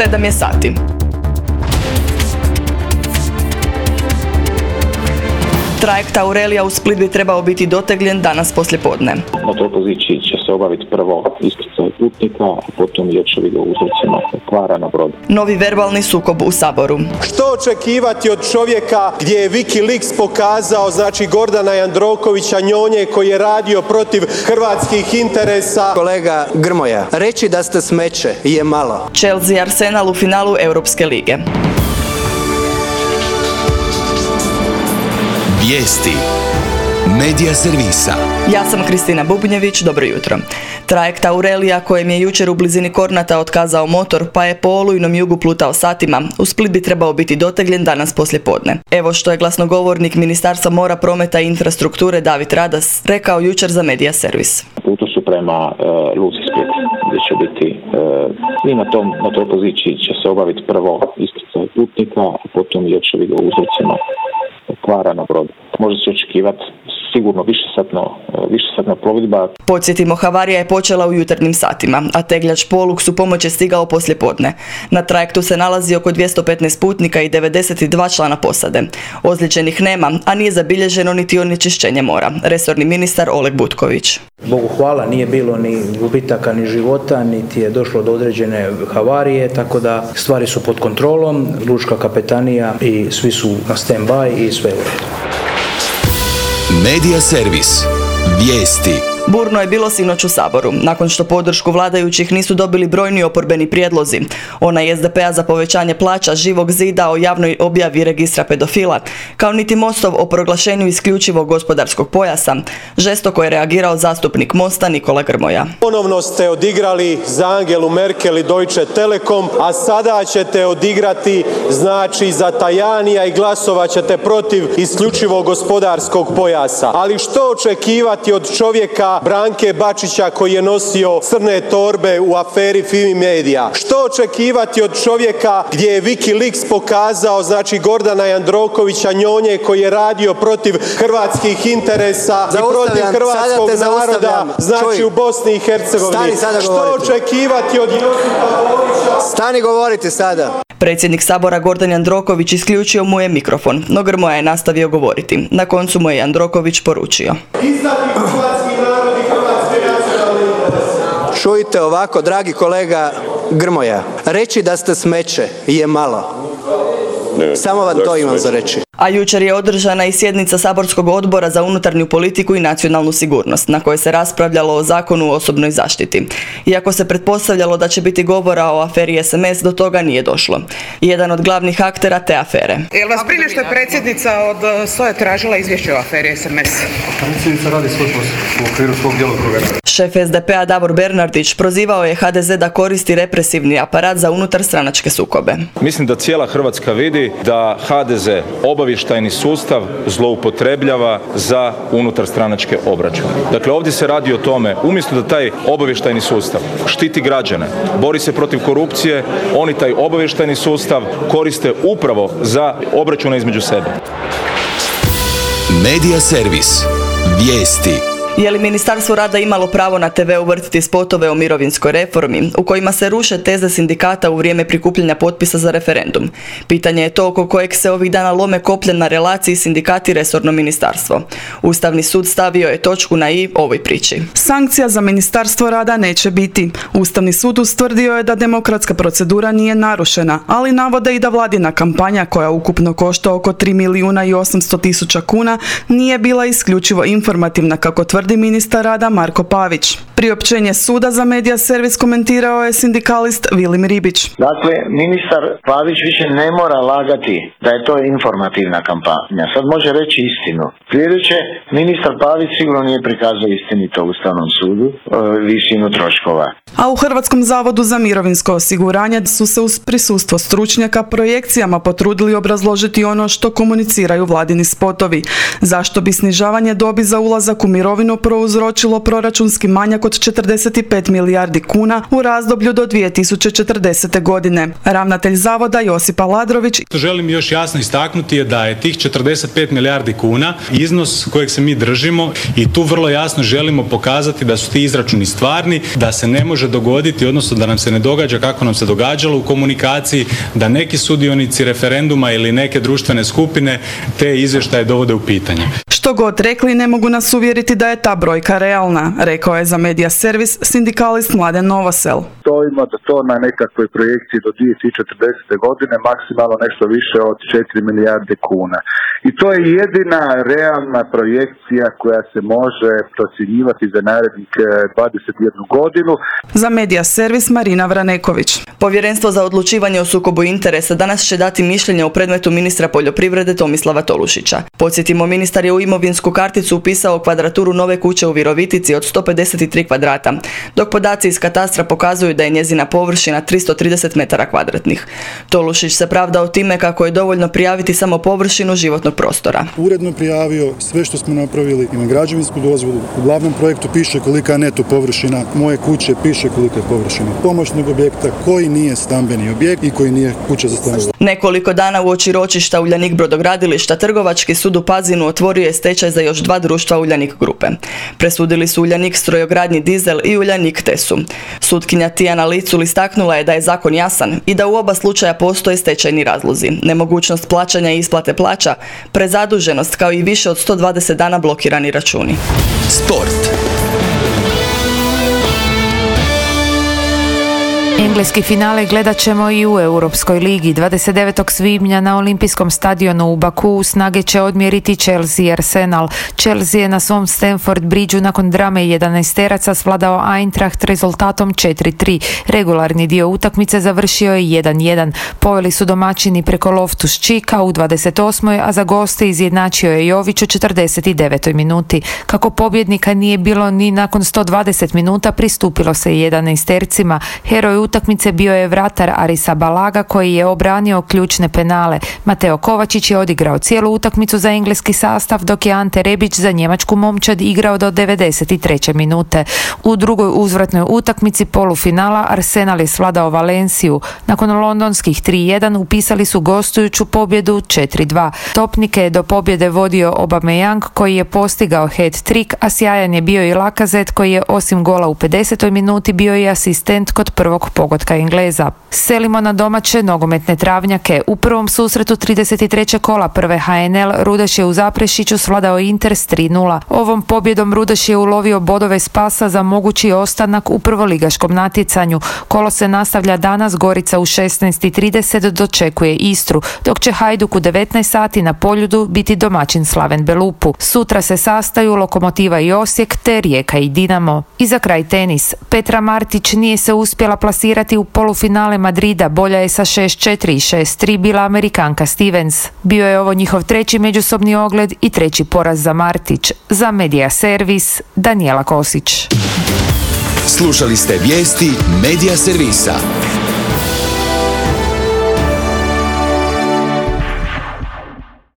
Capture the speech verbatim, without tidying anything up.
Sedam je sati. Trajekt Aurelija u Split bi trebao biti dotegljen danas poslijepodne. Na toj poziciji će se obaviti prvo iskrcaj putnika, a potom i očevid o uzrocima kvara na brodu. Novi verbalni sukob u Saboru. Što očekivati od čovjeka gdje je Wikileaks pokazao, znači Gordana Jandrokovića, njonje koji je radio protiv hrvatskih interesa? Kolega Grmoja, reći da ste smeće je malo. Chelsea i Arsenal u finalu Europske lige. Vijesti Medija servisa. Ja sam Kristina Bubnjević, dobro jutro. Trajekt Aurelija, kojem je jučer u blizini Kornata otkazao motor, pa je po olujnom jugu plutao satima, u Split bi trebao biti dotegljen danas poslijepodne. Evo što je glasnogovornik Ministarstva mora, prometa i infrastrukture David Radas rekao jučer za Medija servis. Putu su prema e, luci Split, gdje će biti e, i na, tom, na toj poziciji će se obaviti prvo iskrcaj putnika, a potom i očevid o uzrocima kvara na brodu. Može se očekivati sigurno višesatno, višesatna plovidba. Podsjetimo, havarija je počela u jutarnjim satima, a tegljač Polux u pomoć je stigao poslijepodne. Na trajektu se nalazi oko dvjesto petnaest putnika i devedeset dva člana posade. Ozlijeđenih nema, a nije zabilježeno niti onečišćenje mora. Resorni ministar Oleg Butković. Bogu hvala, nije bilo ni gubitaka ni života, niti je došlo do određene havarije, tako da stvari su pod kontrolom, lučka kapetanija i svi su na stand-by i sve u redu. Medija servis. Vijesti. Burno je bilo sinoć u Saboru, nakon što podršku vladajućih nisu dobili brojni oporbeni prijedlozi. Onaj S D P-a za povećanje plaća, Živog zida o javnoj objavi registra pedofila, kao niti Mostov o proglašenju isključivog gospodarskog pojasa. Žestoko je reagirao zastupnik Mosta Nikola Grmoja. Ponovno ste odigrali za Angelu Merkel i Deutsche Telekom, a sada ćete odigrati znači za Tajanija i glasovat ćete protiv isključivog gospodarskog pojasa. Ali što očekivati od čovjeka Branke Bačića koji je nosio crne torbe u aferi Fimi Media? Što očekivati od čovjeka gdje je Wikileaks pokazao, znači Gordana Jandrokovića, njonje koji je radio protiv hrvatskih interesa i protiv hrvatskog naroda, znači u Bosni i Hercegovini? Što očekivati od Josipa Borića? Stani govorite sada. Predsjednik Sabora Gordan Jandroković isključio mu je mikrofon, no Grmoja je nastavio govoriti. Na koncu mu je Jandroković poručio: Čujte ovako, dragi kolega Grmoja, reći da ste smeće je malo. Ne, Samo vam to imam za reći. A jučer je održana i sjednica Saborskog odbora za unutarnju politiku i nacionalnu sigurnost, na kojoj se raspravljalo o zakonu o osobnoj zaštiti. Iako se pretpostavljalo da će biti govora o aferi S M S, do toga nije došlo. Jedan od glavnih aktera te afere. Jel vas brine što je predsjednica od S O E tražila izvješće o aferi S M S? Predsjednica radi svoj posao u okviru svog djelokruga. Šef S D P-a Davor Bernardić prozivao je H D Z da koristi represivni aparat za unutarstranačke sukobe. Mislim da cijela Hrvatska vidi da H D Z obavještajni sustav zloupotrebljava za unutarstranačke obračune. Dakle, ovdje se radi o tome, umjesto da taj obavještajni sustav štiti građane, bori se protiv korupcije, oni taj obavještajni sustav koriste upravo za obračune između sebe. Medija servis. Vijesti. Je li Ministarstvo rada imalo pravo na te ve uvrtiti spotove o mirovinskoj reformi, u kojima se ruše teze sindikata u vrijeme prikupljanja potpisa za referendum? Pitanje je to oko kojeg se ovih dana lome koplje na relaciji sindikati resorno ministarstvo. Ustavni sud stavio je točku na i ovoj priči. Sankcija za Ministarstvo rada neće biti. Ustavni sud ustvrdio je da demokratska procedura nije narušena, ali navode i da vladina kampanja, koja ukupno košta oko tri milijuna i osamsto tisuća kuna, nije bila isključivo informativna, kako tvrdi ministar rada Marko Pavić. Priopćenje suda za Medija servis komentirao je sindikalist Vilim Ribić. Dakle, ministar Pavić više ne mora lagati da je to informativna kampanja. Sad može reći istinu. Sljedeće, ministar Pavić sigurno nije prikazao istinito Ustavnom sudu e, visinu troškova. A u Hrvatskom zavodu za mirovinsko osiguranje su se uz prisustvo stručnjaka projekcijama potrudili obrazložiti ono što komuniciraju vladini spotovi. Zašto bi snižavanje dobi za ulazak u mirovinu prouzročilo proračunski manjak od četrdeset pet milijardi kuna u razdoblju do dvije tisuće četrdesete. godine. Ravnatelj zavoda Josip Aladrović. Što želim još jasno istaknuti je da je tih četrdeset pet milijardi kuna iznos kojeg se mi držimo i tu vrlo jasno želimo pokazati da su ti izračuni stvarni, da se ne može dogoditi, odnosno da nam se ne događa kako nam se događalo u komunikaciji, da neki sudionici referenduma ili neke društvene skupine te izvještaje dovode u pitanje. Što god rekli, ne mogu nas uvjeriti da je ta brojka realna, rekao je za Medija servis sindikalist Mladen Novosel. Stojimo da to na nekakvoj projekciji do dvije tisuće četrdesete. godine maksimalno nešto više od četiri milijarde kuna. I to je jedina realna projekcija koja se može procjenjivati za narednih dvadeset jednu godinu. Za Medija servis Marina Vraneković. Povjerenstvo za odlučivanje o sukobu interesa danas će dati mišljenje o predmetu ministra poljoprivrede Tomislava Tolušića. Podsjetimo, ministar je u imovinsku karticu upisao kvadraturu nove kuće u Virovitici od sto pedeset tri kvadrata, dok podaci iz katastra pokazuju da je njezina površina tristo trideset metara kvadratnih. Tolušić se pravdao time kako je dovoljno prijaviti samo površinu životnog prostora. Uredno prijavio sve što smo napravili, imam građevinsku dozvolu, u glavnom projektu piše kolika je neto površina moje kuće, piše kolika je površina pomoćnog objekta koji nije stambeni objekt i koji nije kuća za stanovanje. Nekoliko dana uoči ročišta Uljanik brodogradilišta Trgovački sud u Pazinu otvorio je stečaj za još dva društva Uljanik grupe. Presudili su Uljanik strojogradnji Dizel i Uljanik Tesu. Sutkinja Tijana Licul istaknula je da je zakon jasan i da u oba slučaja postoje stečajni razlozi, nemogućnost plaćanja i isplate plaća, prezaduženost kao i više od sto dvadeset dana blokirani računi. Sport. Engleski finale gledat ćemo i u Europskoj ligi. dvadeset devetog svibnja na olimpijskom stadionu u Bakuu snage će odmjeriti Chelsea i Arsenal. Chelsea je na svom Stamford Bridgeu nakon drame jedanaesteraca svladao Eintracht rezultatom četiri tri. Regularni dio utakmice završio je jedan jedan. Poveli su domaćini preko Loftus-Cheeka u dvadeset osmoj a za goste izjednačio je Jović u četrdeset devetoj minuti. Kako pobjednika nije bilo ni nakon sto dvadeset minuta, pristupilo se jedanaestercima. Heroj utakmice bio je vratar Arisa Balaga koji je obranio ključne penale. Mateo Kovačić je odigrao cijelu utakmicu za engleski sastav, dok je Ante Rebić za njemačku momčad igrao do devedeset treće minute. U drugoj uzvratnoj utakmici polufinala Arsenal je svladao Valenciju. Nakon londonskih tri jedan upisali su gostujuću pobjedu četiri dva. Topnike je do pobjede vodio Aubameyang koji je postigao hat-trick, a sjajan je bio i Lacazette koji je osim gola u pedesetoj minuti bio i asistent kod prvog pogotka Engleza. Selimo na domaće nogometne travnjake. U prvom susretu trideset trećeg kola prve H N L Rudeš je u Zaprešiću svladao Inter s tri nula. Ovom pobjedom Rudeš je ulovio bodove spasa za mogući ostanak u prvoligaškom natjecanju. Kolo se nastavlja danas, Gorica u šesnaest i trideset dočekuje Istru, dok će Hajduk u devetnaest sati na Poljudu biti domaćin Slaven Belupu. Sutra se sastaju Lokomotiva i Osijek te Rijeka i Dinamo. I za kraj tenis. Petra Martić nije se uspjela plasirati u polufinale Madrida, bolja je sa šest četiri i šest tri bila Amerikanka Stevens. Bio je ovo njihov treći međusobni ogled i treći poraz za Martić. Za Medija servis Danijela Kosić. Slušali ste vijesti Medija servisa.